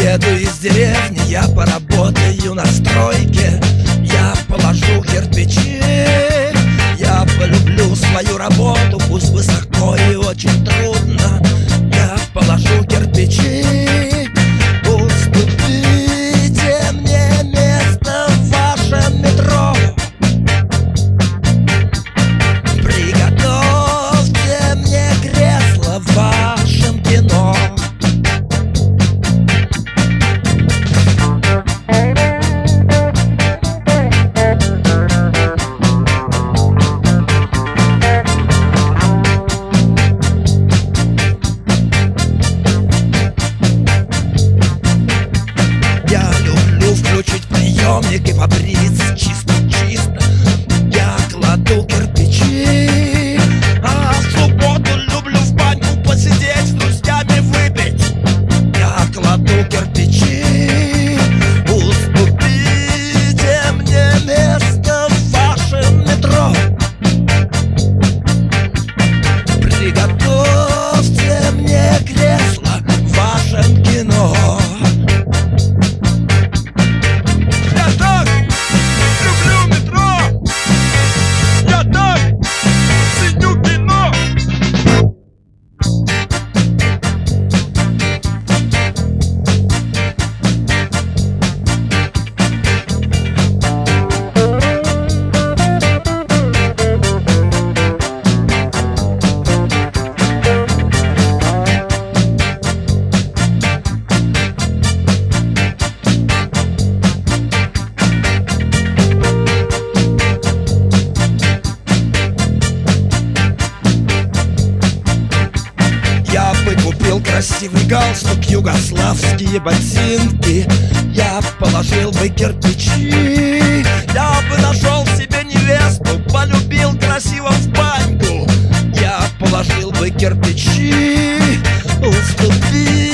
Приеду из деревни, я поработаю на стройке. Я положу кирпичи, я полюблю свою работу, пусть высоко и очень трудно. Я положу кирпичи. Уступите мне место в вашем метро. Приготовьте мне кресло в вашем кино. Включить приемник и побриться чисто-чисто. Я кладу кирпичи, а в субботу люблю в баньку посидеть, с друзьями выпить. Я кладу кирпичи. Уступите мне место в вашем метро. Приготовьте мне кресло в вашем кино. Купил красивый галстук, югославские ботинки. Я положил бы кирпичи. Я бы нашел себе невесту, полюбил красиво в баньку. Я положил бы кирпичи. Уступи